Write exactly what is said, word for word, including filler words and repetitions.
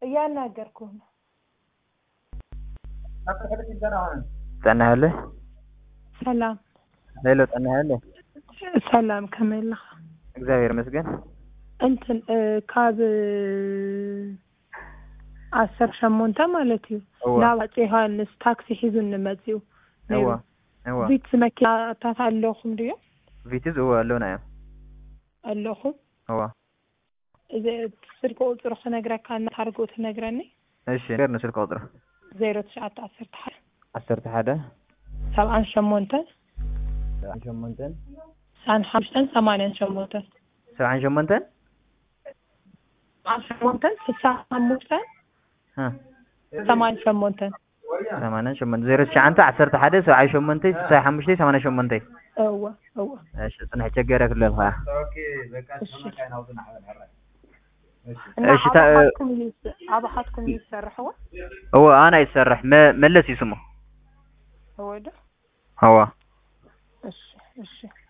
እያናገርኩህ ነው ጤና ያለ ሰላም ሄሎ ጤና ያለ ሰላም ከመላህ እግዚአብሔር ይመስገን እንትን ካብ አስር ሸሞንታ ማለት እዩ ናባጭ ዮሐንስ ታክሲ ሒዙን ንመጽዩ እዋ እዋ ቪት መኪና ታታለኹም ድዩ ቪትዝ እዋ አለውና ኣለኹም እዋ እዚ ስልክ ቁጥሩ ክነግረካ እና ታርጎ ትነግረኒ እሺ ገርነ ስልክ ቁጥሩ ዜሮ ትሽዓተ ዓሰርተ ሓደ ዓሰርተ ሓደ ሰብዓን ሸሞንተን ሰብዓን ሸሞንተን ሰብዓን ሓሙሽተን ሰማንያን ሸሞንተን ሰብዓን ሸሞንተን ሰብዓን ሸሞንተን ስልሳ ሓሙሽተን ها ثمان شمونتن ثمانية شمونتن زيرو تسعة عشرة حدا سبعة شمونتن ستة حمشتي ثمانية شمونتن أوه أوه إيش أنا هتشجرك للها أوكي بكاش ما كان أوزن على الحرة إيش تا أبا حدكم يسرحوا هو أنا يسرح ما ملس اسمه هو ده هو إيش إيش